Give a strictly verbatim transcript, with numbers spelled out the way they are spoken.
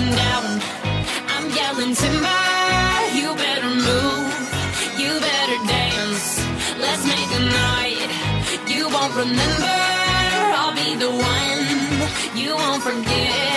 down. I'm yelling timber, you better move, you better dance. Let's make a night you won't remember. I'll be the one you won't forget.